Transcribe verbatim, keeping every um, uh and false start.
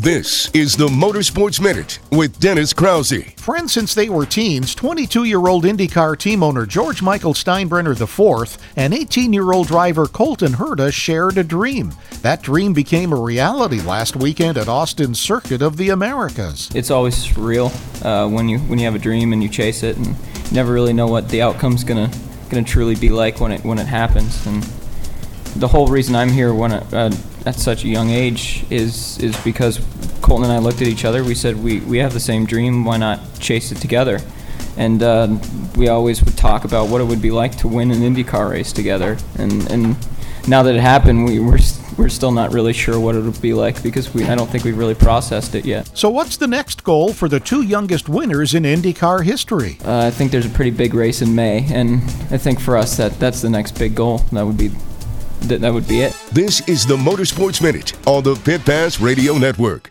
This is the Motorsports Minute with Dennis Krause. Friends since they were teens, twenty-two-year-old IndyCar team owner George Michael Steinbrenner the fourth and eighteen-year-old driver Colton Herta shared a dream. That dream became a reality last weekend at Austin's Circuit of the Americas. It's always surreal uh, when you when you have a dream and you chase it, and you never really know what the outcome's gonna gonna truly be like when it when it happens. And the whole reason I'm here when I, uh, at such a young age is is because Colton and I looked at each other. We said we, we have the same dream. Why not chase it together? And uh, we always would talk about what it would be like to win an IndyCar race together. And and now that it happened, we we're we're still not really sure what it would be like because we I don't think we've really processed it yet. So what's the next goal for the two youngest winners in IndyCar history? Uh, I think there's a pretty big race in May, and I think for us that that's the next big goal. That would be that, that would be it. This is the Motorsports Minute on the Pit Pass Radio Network.